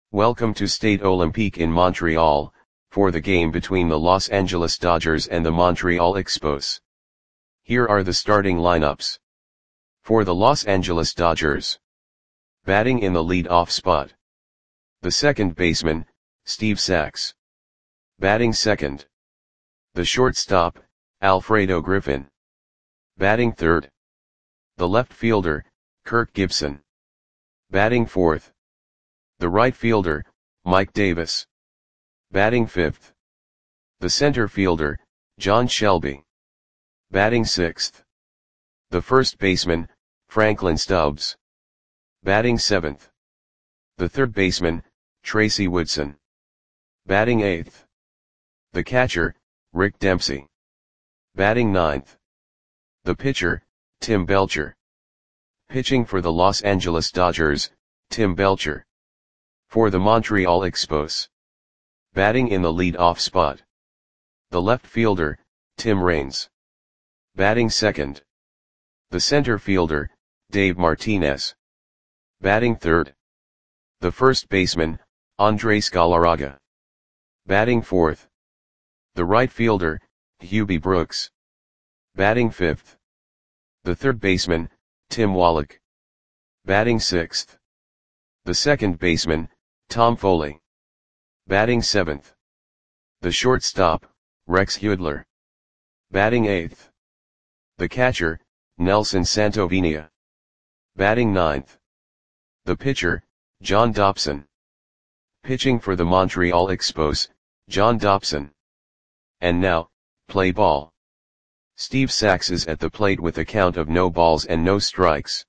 Welcome to Stade Olympique in Montreal, for the game between the Los Angeles Dodgers and the Montreal Expos. Here are the starting lineups. For the Los Angeles Dodgers. Batting in the lead-off spot. The second baseman, Steve Sax. Batting second. The shortstop, Alfredo Griffin. Batting third. The left fielder, Kirk Gibson. Batting fourth. The right fielder, Mike Davis. Batting fifth. The center fielder, John Shelby. Batting sixth. The first baseman, Franklin Stubbs. Batting seventh. The third baseman, Tracy Woodson. Batting eighth. The catcher, Rick Dempsey. Batting ninth. The pitcher, Tim Belcher. Pitching for the Los Angeles Dodgers, Tim Belcher. For the Montreal Expos. Batting in the lead-off spot. The left fielder, Tim Raines. Batting second. The center fielder, Dave Martinez. Batting third. The first baseman, Andres Galarraga. Batting fourth. The right fielder, Hubie Brooks. Batting fifth. The third baseman, Tim Wallach. Batting sixth. The second baseman, Tom Foley. Batting seventh. The shortstop, Rex Hudler. Batting eighth. The catcher, Nelson Santovenia. Batting ninth. The pitcher, John Dobson. Pitching for the Montreal Expos, John Dobson. And now, play ball. Steve Sax is at the plate with a count of no balls and no strikes.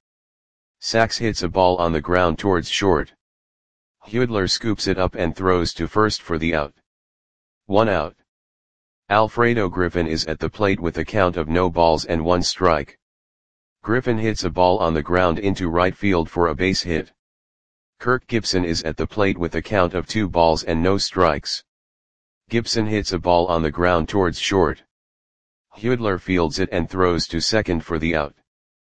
Sax hits a ball on the ground towards short. Hudler scoops it up and throws to first for the out. 1 out. Alfredo Griffin is at the plate with a count of no balls and 1 strike. Griffin hits a ball on the ground into right field for a base hit. Kirk Gibson is at the plate with a count of 2 balls and no strikes. Gibson hits a ball on the ground towards short. Hudler fields it and throws to second for the out.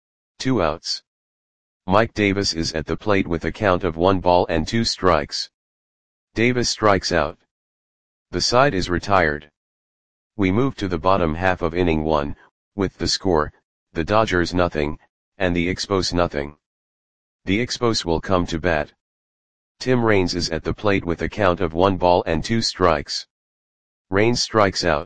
2 outs. Mike Davis is at the plate with a count of 1 ball and 2 strikes. Davis strikes out. The side is retired. We move to the bottom half of inning 1, with the score, the Dodgers nothing, and the Expos nothing. The Expos will come to bat. Tim Raines is at the plate with a count of 1 ball and 2 strikes. Raines strikes out.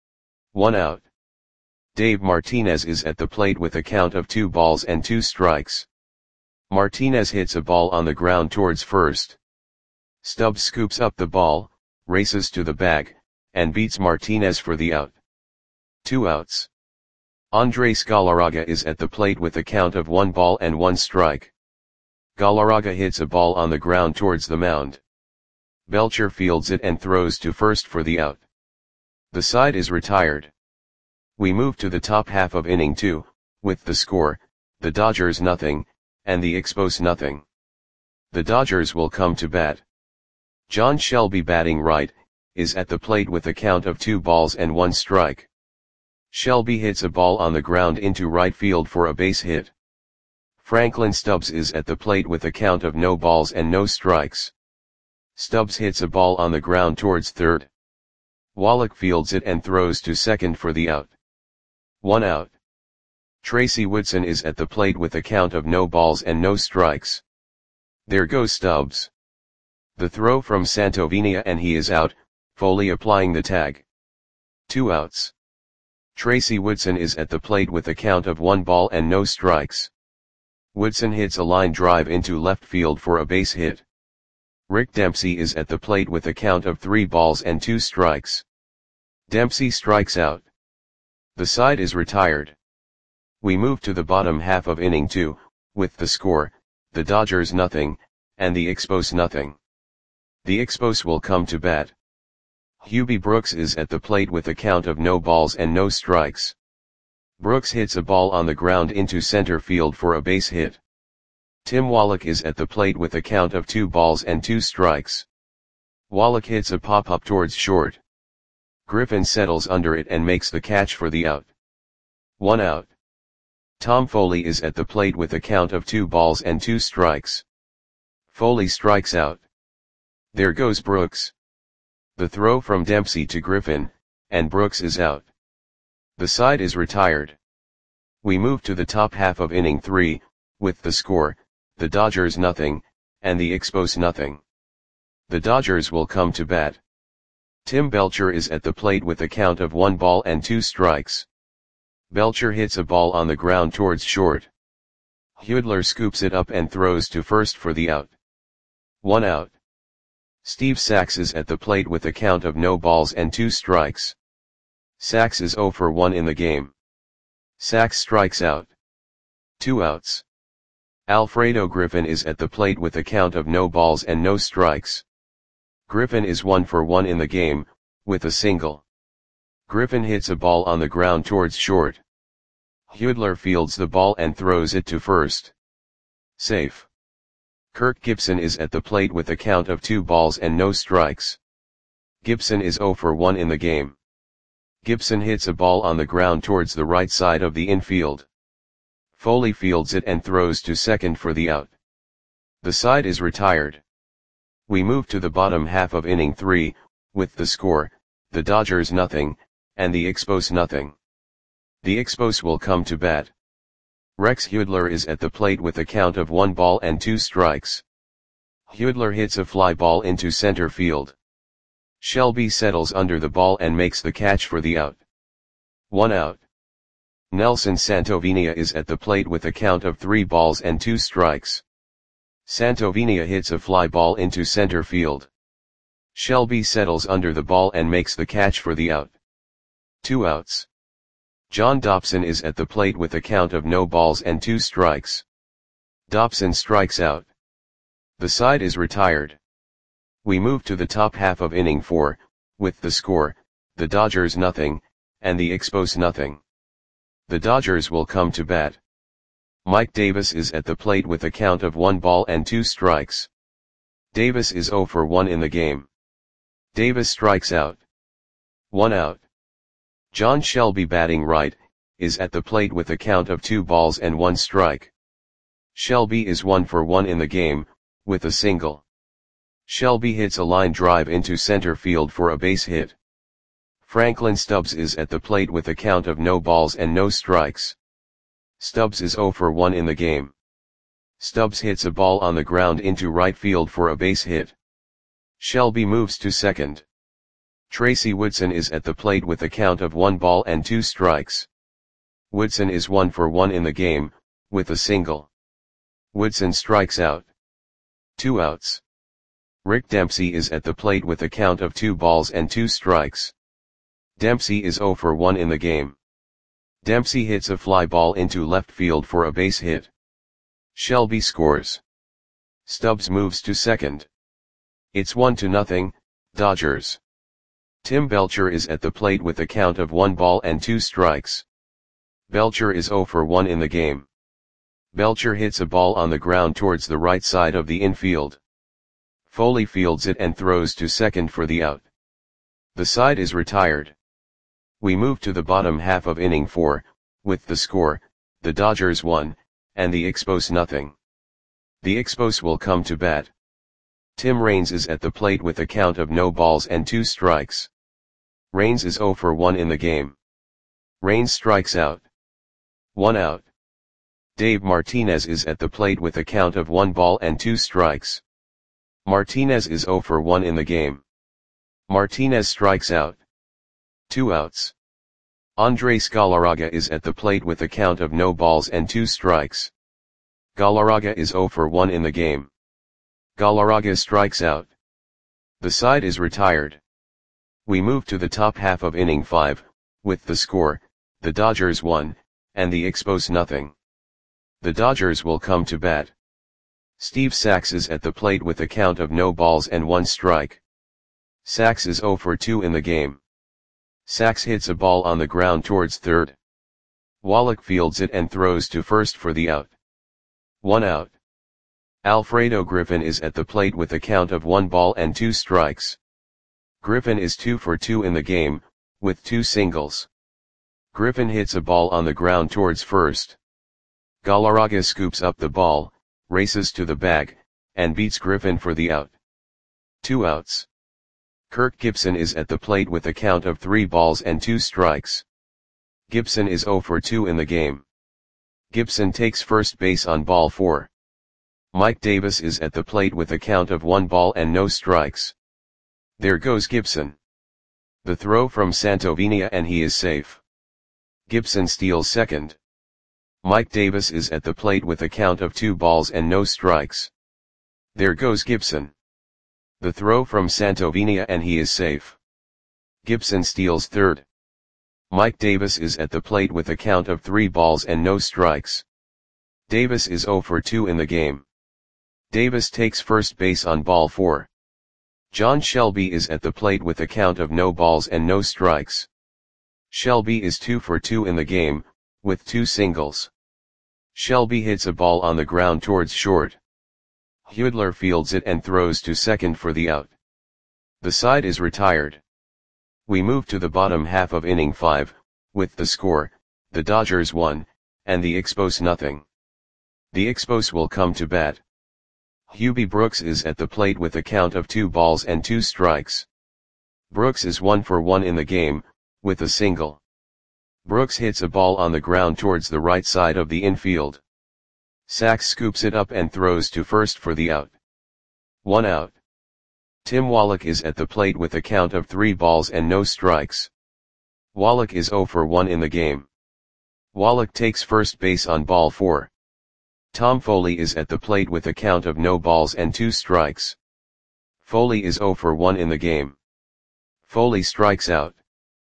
1 out. Dave Martinez is at the plate with a count of 2 balls and 2 strikes. Martinez hits a ball on the ground towards first. Stubbs scoops up the ball, races to the bag, and beats Martinez for the out. 2 outs. Andres Galarraga is at the plate with a count of 1 ball and 1 strike. Galarraga hits a ball on the ground towards the mound. Belcher fields it and throws to first for the out. The side is retired. We move to the top half of inning 2, with the score, the Dodgers nothing, and the Expos nothing. The Dodgers will come to bat. John Shelby batting right, is at the plate with a count of 2 balls and 1 strike. Shelby hits a ball on the ground into right field for a base hit. Franklin Stubbs is at the plate with a count of no balls and no strikes. Stubbs hits a ball on the ground towards third. Wallach fields it and throws to second for the out. 1 out. Tracy Woodson is at the plate with a count of no balls and no strikes. There goes Stubbs. The throw from Santovenia and he is out, Foley applying the tag. 2 outs. Tracy Woodson is at the plate with a count of 1 ball and no strikes. Woodson hits a line drive into left field for a base hit. Rick Dempsey is at the plate with a count of 3 balls and 2 strikes. Dempsey strikes out. The side is retired. We move to the bottom half of inning 2, with the score, the Dodgers nothing, and the Expos nothing. The Expos will come to bat. Hubie Brooks is at the plate with a count of no balls and no strikes. Brooks hits a ball on the ground into center field for a base hit. Tim Wallach is at the plate with a count of 2 balls and 2 strikes. Wallach hits a pop-up towards short. Griffin settles under it and makes the catch for the out. 1 out. Tom Foley is at the plate with a count of 2 balls and 2 strikes. Foley strikes out. There goes Brooks. The throw from Dempsey to Griffin, and Brooks is out. The side is retired. We move to the top half of inning 3, with the score, the Dodgers nothing, and the Expos nothing. The Dodgers will come to bat. Tim Belcher is at the plate with a count of 1 ball and 2 strikes. Belcher hits a ball on the ground towards short. Hudler scoops it up and throws to first for the out. 1 out. Steve Sax is at the plate with a count of no balls and 2 strikes. Sax is 0 for 1 in the game. Sax strikes out. 2 outs. Alfredo Griffin is at the plate with a count of no balls and no strikes. Griffin is 1 for 1 in the game, with a single. Griffin hits a ball on the ground towards short. Hudler fields the ball and throws it to first. Safe. Kirk Gibson is at the plate with a count of 2 balls and no strikes. Gibson is 0 for 1 in the game. Gibson hits a ball on the ground towards the right side of the infield. Foley fields it and throws to second for the out. The side is retired. We move to the bottom half of inning 3, with the score, the Dodgers nothing, and the Expos nothing. The Expos will come to bat. Rex Hudler is at the plate with a count of 1 ball and 2 strikes. Hudler hits a fly ball into center field. Shelby settles under the ball and makes the catch for the out. 1 out. Nelson Santovenia is at the plate with a count of 3 balls and 2 strikes. Santovenia hits a fly ball into center field. Shelby settles under the ball and makes the catch for the out. 2 outs. John Dobson is at the plate with a count of no balls and 2 strikes. Dobson strikes out. The side is retired. We move to the top half of inning 4, with the score, the Dodgers nothing, and the Expos nothing. The Dodgers will come to bat. Mike Davis is at the plate with a count of 1 ball and 2 strikes. Davis is 0 for 1 in the game. Davis strikes out. 1 out. John Shelby, batting right, is at the plate with a count of 2 balls and 1 strike. Shelby is 1 for 1 in the game, with a single. Shelby hits a line drive into center field for a base hit. Franklin Stubbs is at the plate with a count of no balls and no strikes. Stubbs is 0 for 1 in the game. Stubbs hits a ball on the ground into right field for a base hit. Shelby moves to second. Tracy Woodson is at the plate with a count of 1 ball and 2 strikes. Woodson is 1 for 1 in the game, with a single. Woodson strikes out. 2 outs. Rick Dempsey is at the plate with a count of 2 balls and 2 strikes. Dempsey is 0 for 1 in the game. Dempsey hits a fly ball into left field for a base hit. Shelby scores. Stubbs moves to second. It's 1-0, Dodgers. Tim Belcher is at the plate with a count of 1 ball and 2 strikes. Belcher is 0 for 1 in the game. Belcher hits a ball on the ground towards the right side of the infield. Foley fields it and throws to second for the out. The side is retired. We move to the bottom half of inning 4, with the score, the Dodgers 1, and the Expos nothing. The Expos will come to bat. Tim Raines is at the plate with a count of no balls and 2 strikes. Raines is 0 for 1 in the game. Raines strikes out. 1 out. Dave Martinez is at the plate with a count of 1 ball and 2 strikes. Martinez is 0 for 1 in the game. Martinez strikes out. 2 outs. Andres Galarraga is at the plate with a count of no balls and 2 strikes. Galarraga is 0 for 1 in the game. Galarraga strikes out. The side is retired. We move to the top half of inning 5, with the score, the Dodgers 1, and the Expos nothing. The Dodgers will come to bat. Steve Sax is at the plate with a count of no balls and 1 strike. Sax is 0 for 2 in the game. Sax hits a ball on the ground towards third. Wallach fields it and throws to first for the out. 1 out. Alfredo Griffin is at the plate with a count of 1 ball and 2 strikes. Griffin is 2 for 2 in the game, with 2 singles. Griffin hits a ball on the ground towards first. Galarraga scoops up the ball, races to the bag, and beats Griffin for the out. 2 outs. Kirk Gibson is at the plate with a count of 3 balls and 2 strikes. Gibson is 0 for 2 in the game. Gibson takes first base on ball 4. Mike Davis is at the plate with a count of 1 ball and no strikes. There goes Gibson. The throw from Santovenia and he is safe. Gibson steals second. Mike Davis is at the plate with a count of 2 balls and no strikes. There goes Gibson. The throw from Santovenia and he is safe. Gibson steals third. Mike Davis is at the plate with a count of 3 balls and no strikes. Davis is 0 for 2 in the game. Davis takes first base on ball 4. John Shelby is at the plate with a count of no balls and no strikes. Shelby is 2 for 2 in the game, with 2 singles. Shelby hits a ball on the ground towards short. Hudler fields it and throws to second for the out. The side is retired. We move to the bottom half of inning 5, with the score, the Dodgers 1, and the Expos nothing. The Expos will come to bat. Hubie Brooks is at the plate with a count of 2 balls and 2 strikes. Brooks is 1 for 1 in the game, with a single. Brooks hits a ball on the ground towards the right side of the infield. Sachs scoops it up and throws to first for the out. 1 out. Tim Wallach is at the plate with a count of 3 balls and no strikes. Wallach is 0 for 1 in the game. Wallach takes first base on ball 4. Tom Foley is at the plate with a count of no balls and 2 strikes. Foley is 0 for 1 in the game. Foley strikes out.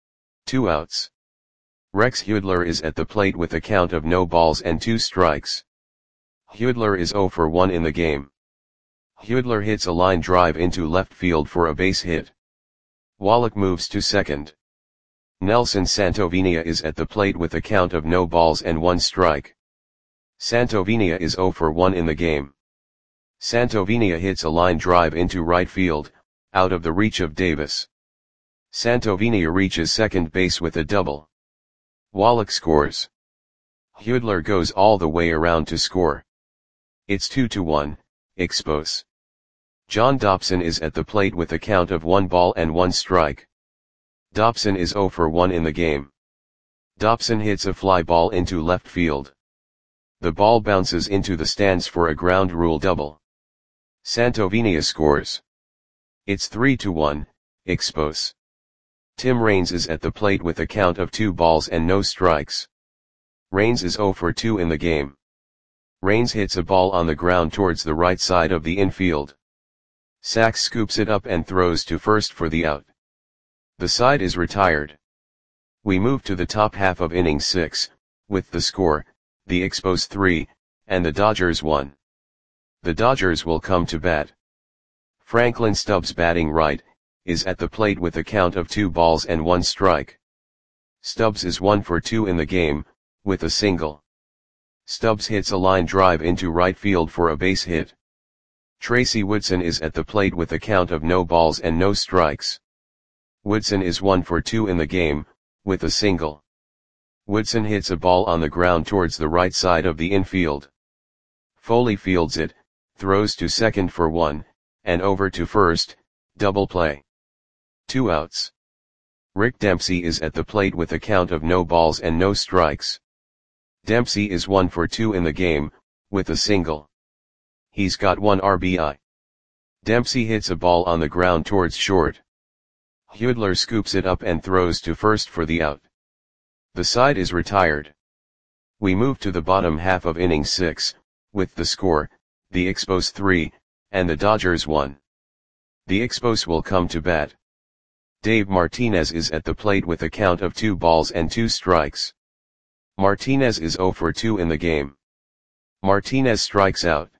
2 outs. Rex Hudler is at the plate with a count of no balls and 2 strikes. Hudler is 0 for 1 in the game. Hudler hits a line drive into left field for a base hit. Wallach moves to second. Nelson Santovenia is at the plate with a count of no balls and 1 strike. Santovenia is 0 for 1 in the game. Santovenia hits a line drive into right field, out of the reach of Davis. Santovenia reaches second base with a double. Wallach scores. Hudler goes all the way around to score. It's 2-1, Expos. John Dobson is at the plate with a count of 1 ball and 1 strike. Dobson is 0 for 1 in the game. Dobson hits a fly ball into left field. The ball bounces into the stands for a ground rule double. Santovenia scores. It's 3-1, Expos. Tim Raines is at the plate with a count of 2 balls and no strikes. Raines is 0 for 2 in the game. Raines hits a ball on the ground towards the right side of the infield. Sachs scoops it up and throws to first for the out. The side is retired. We move to the top half of inning 6, with the score, the Expos 3, and the Dodgers 1. The Dodgers will come to bat. Franklin Stubbs, batting right, is at the plate with a count of 2 balls and 1 strike. Stubbs is 1 for 2 in the game, with a single. Stubbs hits a line drive into right field for a base hit. Tracy Woodson is at the plate with a count of no balls and no strikes. Woodson is 1 for 2 in the game, with a single. Woodson hits a ball on the ground towards the right side of the infield. Foley fields it, throws to second for 1, and over to first, double play. 2 outs. Rick Dempsey is at the plate with a count of no balls and no strikes. Dempsey is 1 for 2 in the game, with a single. He's got 1 RBI. Dempsey hits a ball on the ground towards short. Hudler scoops it up and throws to first for the out. The side is retired. We move to the bottom half of inning 6, with the score, the Expos 3, and the Dodgers 1. The Expos will come to bat. Dave Martinez is at the plate with a count of 2 balls and 2 strikes. Martinez is 0 for 2 in the game. Martinez strikes out.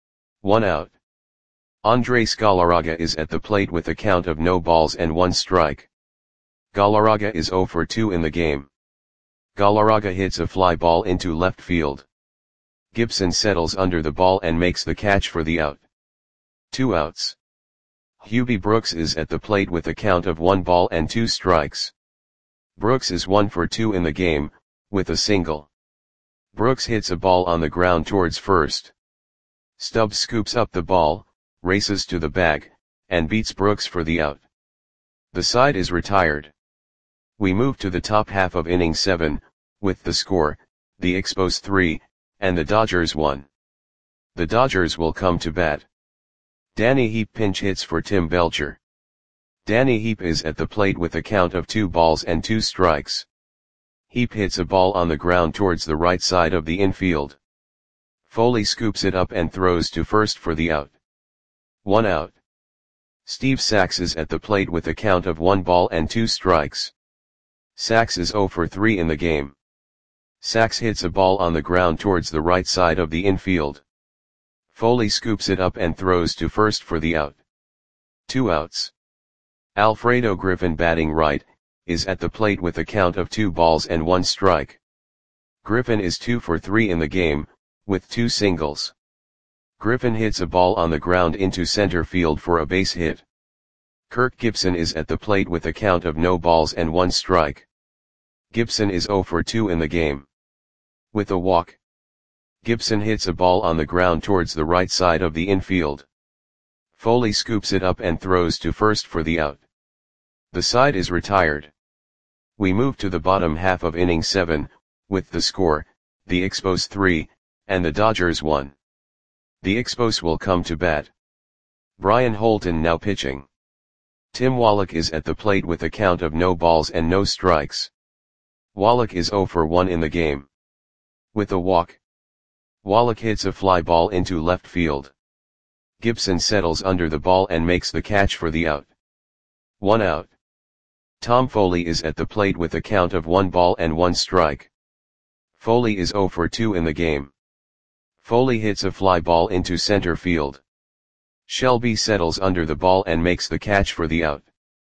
1 out. Andres Galarraga is at the plate with a count of no balls and 1 strike. Galarraga is 0 for 2 in the game. Galarraga hits a fly ball into left field. Gibson settles under the ball and makes the catch for the out. 2 outs. Hubie Brooks is at the plate with a count of 1 ball and 2 strikes. Brooks is 1 for 2 in the game, with a single. Brooks hits a ball on the ground towards first. Stubbs scoops up the ball, races to the bag, and beats Brooks for the out. The side is retired. We move to the top half of inning 7, with the score, the Expos 3, and the Dodgers 1. The Dodgers will come to bat. Danny Heap pinch hits for Tim Belcher. Danny Heap is at the plate with a count of 2 balls and 2 strikes. Heap hits a ball on the ground towards the right side of the infield. Foley scoops it up and throws to first for the out. 1 out. Steve Sax is at the plate with a count of 1 ball and 2 strikes. Sax is 0 for 3 in the game. Sax hits a ball on the ground towards the right side of the infield. Foley scoops it up and throws to first for the out. 2 outs. Alfredo Griffin, batting right, is at the plate with a count of 2 balls and 1 strike. Griffin is 2 for 3 in the game, with 2 singles. Griffin hits a ball on the ground into center field for a base hit. Kirk Gibson is at the plate with a count of no balls and 1 strike. Gibson is 0 for 2 in the game. With a walk, Gibson hits a ball on the ground towards the right side of the infield. Foley scoops it up and throws to first for the out. The side is retired. We move to the bottom half of inning 7, with the score, the Expos 3, and the Dodgers 1. The Expos will come to bat. Brian Holton now pitching. Tim Wallach is at the plate with a count of no balls and no strikes. Wallach is 0 for 1 in the game. With a walk, Wallach hits a fly ball into left field. Gibson settles under the ball and makes the catch for the out. 1 out. Tom Foley is at the plate with a count of 1 ball and 1 strike. Foley is 0 for 2 in the game. Foley hits a fly ball into center field. Shelby settles under the ball and makes the catch for the out.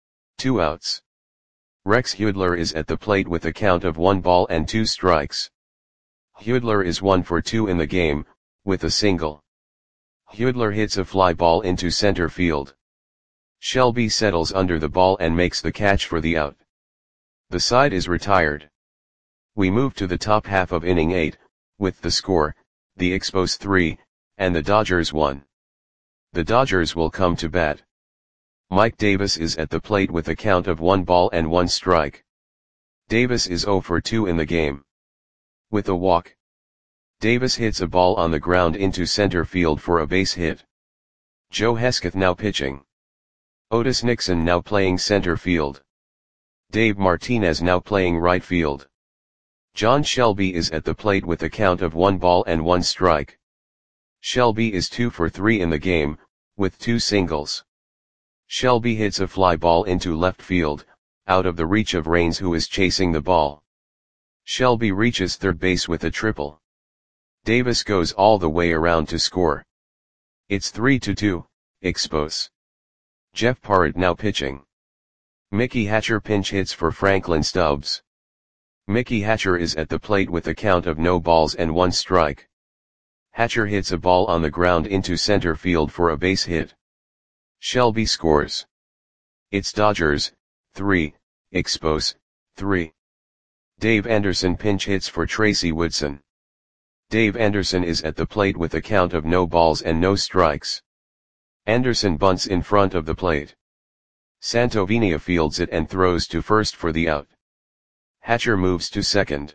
2 outs. Rex Hudler is at the plate with a count of 1 ball and 2 strikes. Hudler is 1 for 2 in the game, with a single. Hudler hits a fly ball into center field. Shelby settles under the ball and makes the catch for the out. The side is retired. We move to the top half of inning 8, with the score, the Expos 3, and the Dodgers 1. The Dodgers will come to bat. Mike Davis is at the plate with a count of 1 ball and 1 strike. Davis is 0 for 2 in the game. With a walk, Davis hits a ball on the ground into center field for a base hit. Joe Hesketh now pitching. Otis Nixon now playing center field. Dave Martinez now playing right field. John Shelby is at the plate with a count of 1 ball and 1 strike. Shelby is 2 for 3 in the game, with 2 singles. Shelby hits a fly ball into left field, out of the reach of Raines, who is chasing the ball. Shelby reaches third base with a triple. Davis goes all the way around to score. It's 3-2, Expos. Jeff Parrott now pitching. Mickey Hatcher pinch hits for Franklin Stubbs. Mickey Hatcher is at the plate with a count of no balls and 1 strike. Hatcher hits a ball on the ground into center field for a base hit. Shelby scores. It's Dodgers 3, Expos 3. Dave Anderson pinch hits for Tracy Woodson. Dave Anderson is at the plate with a count of no balls and no strikes. Anderson bunts in front of the plate. Santovenia fields it and throws to first for the out. Hatcher moves to second.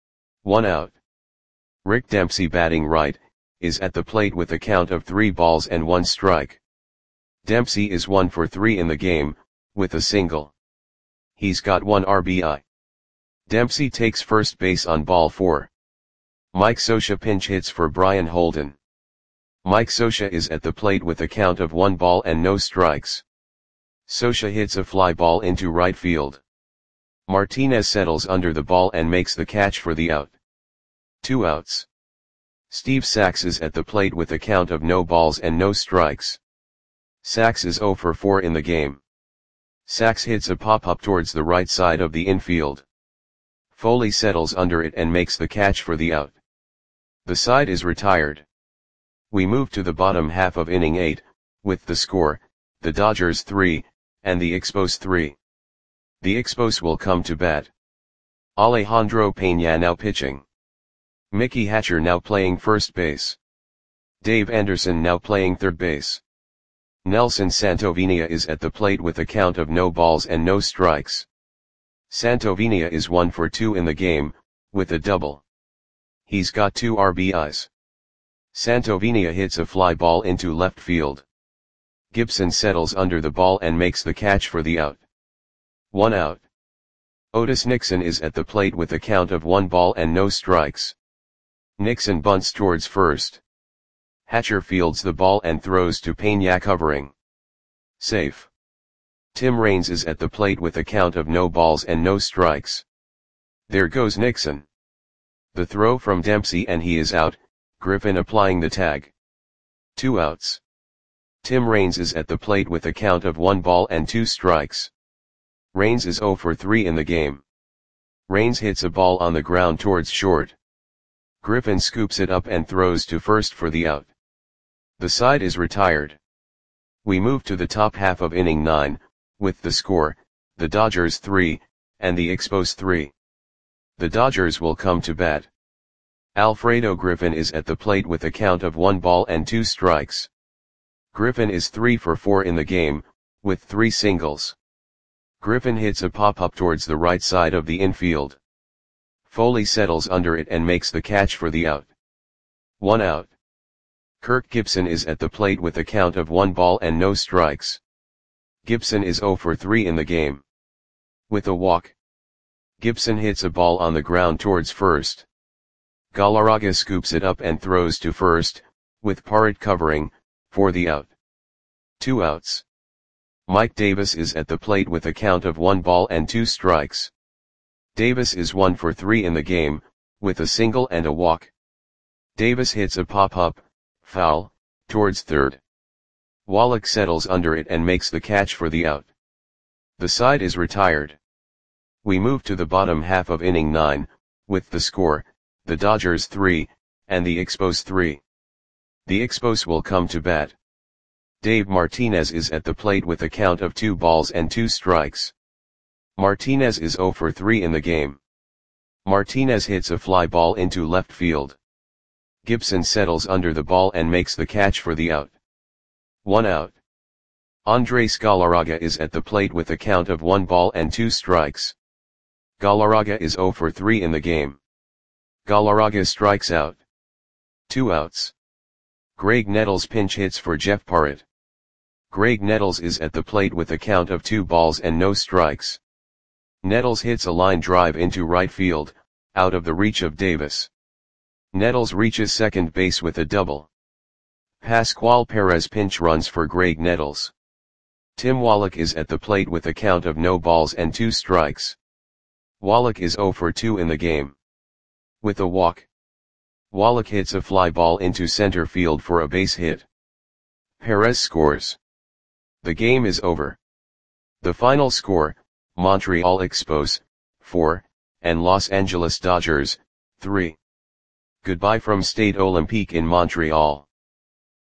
1 out. Rick Dempsey, batting right, is at the plate with a count of 3 balls and 1 strike. Dempsey is 1 for 3 in the game, with a single. He's got 1 RBI. Dempsey takes first base on ball 4. Mike Scioscia pinch hits for Brian Holton. Mike Scioscia is at the plate with a count of 1 ball and no strikes. Scioscia hits a fly ball into right field. Martinez settles under the ball and makes the catch for the out. 2 outs. Steve Sax is at the plate with a count of no balls and no strikes. Sax is 0 for 4 in the game. Sax hits a pop-up towards the right side of the infield. Foley settles under it and makes the catch for the out. The side is retired. We move to the bottom half of inning 8, with the score, the Dodgers 3, and the Expos 3. The Expos will come to bat. Alejandro Peña now pitching. Mickey Hatcher now playing first base. Dave Anderson now playing third base. Nelson Santovenia is at the plate with a count of no balls and no strikes. Santovenia is 1 for 2 in the game, with a double. He's got 2 RBIs. Santovenia hits a fly ball into left field. Gibson settles under the ball and makes the catch for the out. 1 out. Otis Nixon is at the plate with a count of 1 ball and no strikes. Nixon bunts towards first. Hatcher fields the ball and throws to Peña covering. Safe. Tim Raines is at the plate with a count of no balls and no strikes. There goes Nixon. The throw from Dempsey and he is out, Griffin applying the tag. 2 outs. Tim Raines is at the plate with a count of 1 ball and 2 strikes. Raines is 0 for 3 in the game. Raines hits a ball on the ground towards short. Griffin scoops it up and throws to first for the out. The side is retired. We move to the top half of inning 9, with the score, the Dodgers 3, and the Expos 3. The Dodgers will come to bat. Alfredo Griffin is at the plate with a count of 1 ball and 2 strikes. Griffin is 3 for 4 in the game, with 3 singles. Griffin hits a pop-up towards the right side of the infield. Foley settles under it and makes the catch for the out. 1 out. Kirk Gibson is at the plate with a count of 1 ball and no strikes. Gibson is 0 for 3 in the game. With a walk. Gibson hits a ball on the ground towards first. Galarraga scoops it up and throws to first, with Parrott covering, for the out. 2 outs. Mike Davis is at the plate with a count of 1 ball and 2 strikes. Davis is 1 for 3 in the game, with a single and a walk. Davis hits a pop-up, foul, towards third. Wallach settles under it and makes the catch for the out. The side is retired. We move to the bottom half of inning 9, with the score, the Dodgers 3, and the Expos 3. The Expos will come to bat. Dave Martinez is at the plate with a count of 2 balls and 2 strikes. Martinez is 0 for 3 in the game. Martinez hits a fly ball into left field. Gibson settles under the ball and makes the catch for the out. 1 out. Andres Galarraga is at the plate with a count of 1 ball and 2 strikes. Galarraga is 0 for 3 in the game. Galarraga strikes out. 2 outs. Greg Nettles pinch hits for Jeff Parrott. Greg Nettles is at the plate with a count of 2 balls and no strikes. Nettles hits a line drive into right field, out of the reach of Davis. Nettles reaches second base with a double. Pascual Perez pinch runs for Greg Nettles. Tim Wallach is at the plate with a count of no balls and 2 strikes. Wallach is 0 for 2 in the game. With a walk. Wallach hits a fly ball into center field for a base hit. Perez scores. The game is over. The final score, Montreal Expos, 4, and Los Angeles Dodgers, 3. Goodbye from Stade Olympique in Montreal.